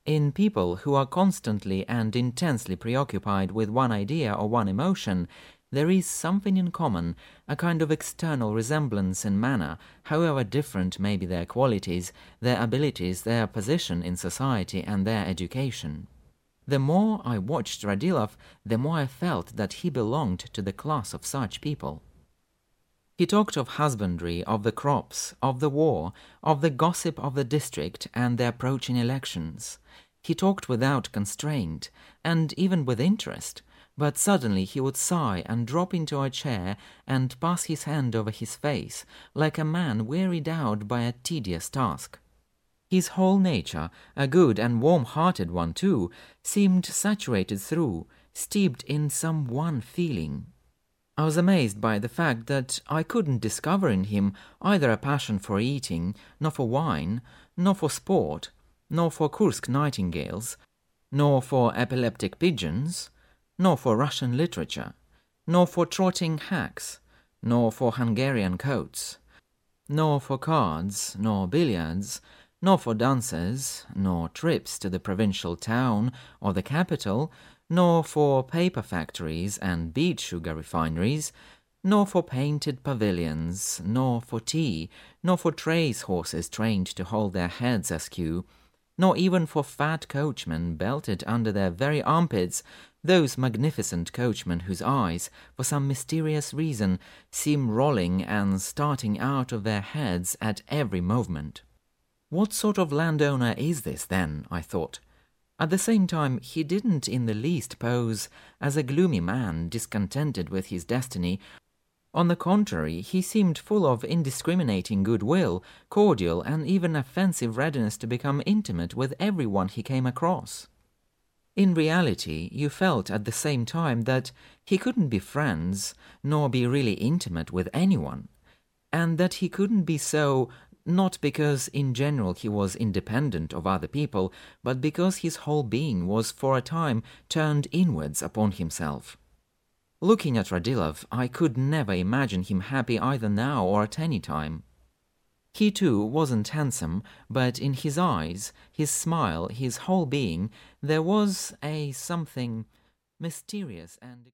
In people who are constantly and intensely preoccupied with one idea or one emotion, there is something in common, a kind of external resemblance in manner, however different may be their qualities, their abilities, their position in society, and their education. The more I watched Radilov, the more I felt that he belonged to the class of such people. He talked of husbandry, of the crops, of the war, of the gossip of the district and the approaching elections. He talked without constraint, and even with interest, but suddenly he would sigh and drop into a chair and pass his hand over his face, like a man wearied out by a tedious task. His whole nature, a good and warm-hearted one too, seemed saturated through, steeped in some one feeling. I was amazed by the fact that I couldn't discover in him either a passion for eating, nor for wine, nor for sport, nor for Kursk nightingales, nor for epileptic pigeons, nor for Russian literature, nor for trotting hacks, nor for Hungarian coats, nor for cards, nor billiards, nor for dances, nor trips to the provincial town or the capital, nor for paper factories and beet sugar refineries, nor for painted pavilions, nor for tea, nor for trace horses trained to hold their heads askew, nor even for fat coachmen belted under their very armpits, those magnificent coachmen whose eyes, for some mysterious reason, seem rolling and starting out of their heads at every movement. What sort of landowner is this, then? I thought. At the same time, he didn't in the least pose as a gloomy man discontented with his destiny. On the contrary, he seemed full of indiscriminating goodwill, cordial and even offensive readiness to become intimate with everyone he came across. In reality, you felt at the same time that he couldn't be friends, nor be really intimate with anyone, and that he couldn't be so, not because in general he was independent of other people, but because his whole being was for a time turned inwards upon himself. Looking at Radilov, I could never imagine him happy either now or at any time. He too wasn't handsome, but in his eyes, his smile, his whole being, there was a something mysterious and